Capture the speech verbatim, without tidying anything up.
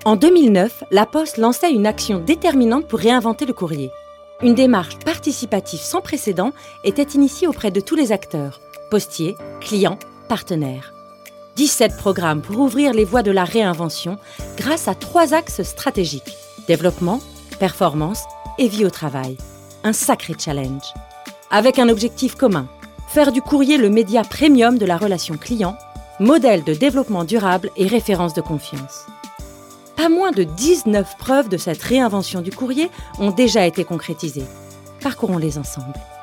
En deux mille neuf, La Poste lançait une action déterminante pour réinventer le courrier. Une démarche participative sans précédent était initiée auprès de tous les acteurs, postiers, clients, partenaires. dix-sept programmes pour ouvrir les voies de la réinvention grâce à trois axes stratégiques, développement, performance et vie au travail. Un sacré challenge. Avec un objectif commun, faire du courrier le média premium de la relation client, modèle de développement durable et référence de confiance. Pas moins de dix-neuf preuves de cette réinvention du courrier ont déjà été concrétisées. Parcourons-les ensemble.